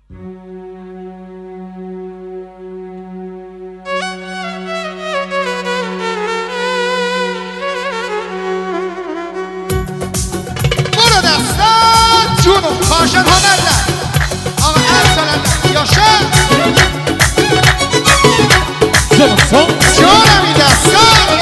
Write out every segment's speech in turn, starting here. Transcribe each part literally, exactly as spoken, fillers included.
برو دستان جونو کاشت هنرلن آقا ارسلن یاشن جونمی دستان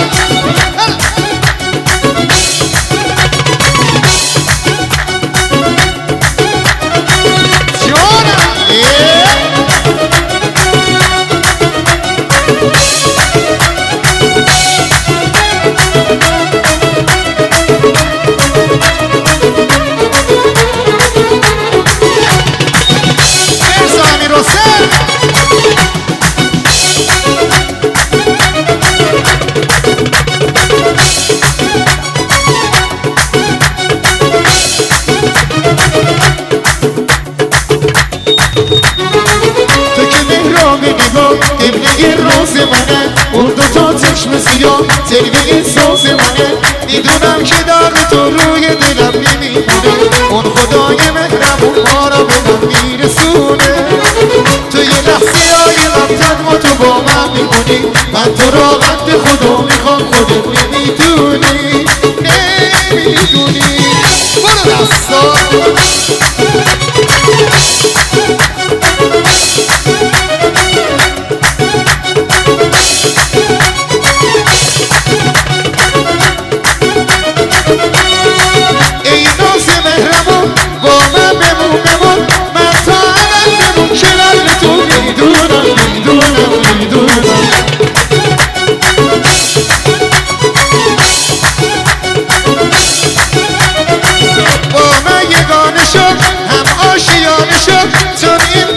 تلوی روز منه اون دوتا چشم سیاه تلوی ساز منه میدونم که داغ تو روی دلم نمیمونه اون خدای مهربون ما را به من میرسونه تو یه لحظه های من تنها تو با من میمونی من تو را بند خدا میخوام خودت نمیدونی نمیدونی برو دستا هم آشیانه شد چون این